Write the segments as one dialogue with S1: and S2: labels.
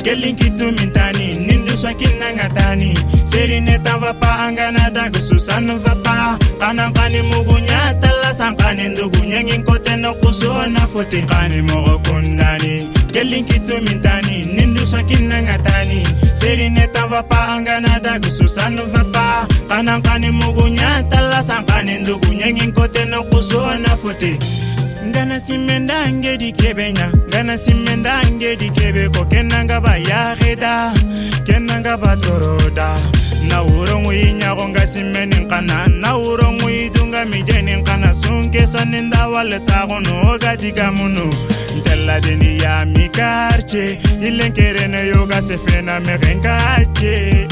S1: gelinkitu mintani nindu swakina ngatani serine tava pa angana dagu susanu vapa kana kani mugunya tala sankani ndugunya nginkote no kusona fote kani mogo kundani gelinkitu mintani nindu swakina ngatani serine tava pa angana dagu susanu vapa kana kani mugunya tala sankani ndugunya nginkote no kusona fote ngana simenda ngedi kebenya ngana simenda ngedi kebe ko kenanga ba yareda kenanga ba toroda na urongu inya nga simeni kana na urongu idunga mijeni kana sunke saninda wale tagono gadiga munu ntella deni ya mikarche ilenkere ne yoga sefena merengache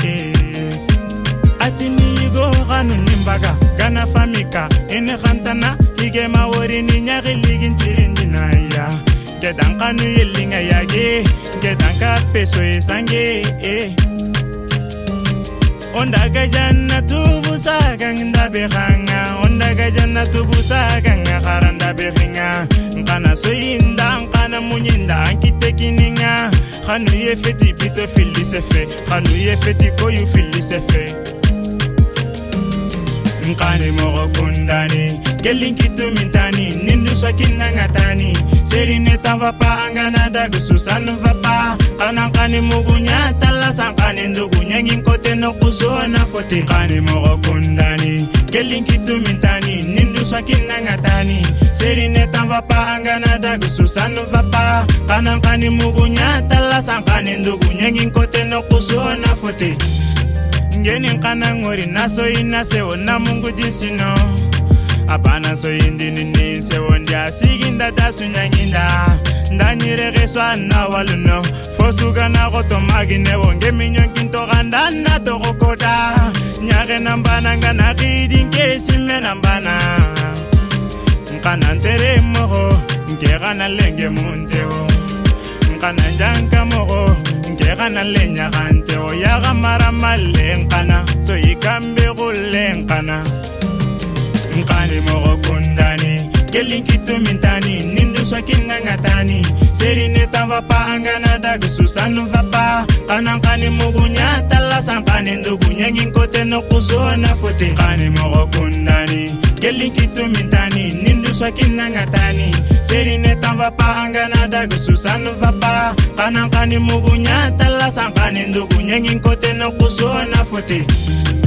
S1: atini go ganu nimbaga kana famika ene khantana ige mawori ni nyari ligin tirindina ya gedankanu yelinga yage gedanka peso esange onda gajanna tubusa ganda behanga onda gajanna tubusa ganga haranda behinga kana soyinda kana munyinda ankitekininga khanu yefeti pito filisefe khanu yefeti koyu filisefe nkane mogo kundani gelinkitu mintani nindu swakina ngatani serine tava pa angana dagu susanu vapa kana kani mugunya tala sankani ndugunya nginkote no kusona fote kani mogo kundani gelinkitu mintani nindu swakina ngatani serine tava pa angana dagu susanu vapa kana kani mugunya tala sankani ndugunya nginkote no kusona fote ngeni kana ngori naso inase ona mungu disino abana so indini ni se wondia siginda dasunyanginda ndanyire reswa na waluno fosuga na goto magine wonge minyon kinto ganda na to kokoda nyage nambana ngana kidinke simme nambana nkana ntere mogo ngegana lenge munteo nkana njanka mogo ngegana lenya gante o yaga marama lenkana so ikambe gulenkana nkani mogo kundani gelinkitu mintani nindu swakina ngatani serine tava pa angana dagu susanu vapa kana kani mugunya tala sankani ndugunya nginkote no kusona fote kani mogo kundani gelinkitu mintani nindu swakina ngatani serine tava pa angana dagu susanu vapa kana kani mugunya tala sankani ndugunya nginkote no kusona fote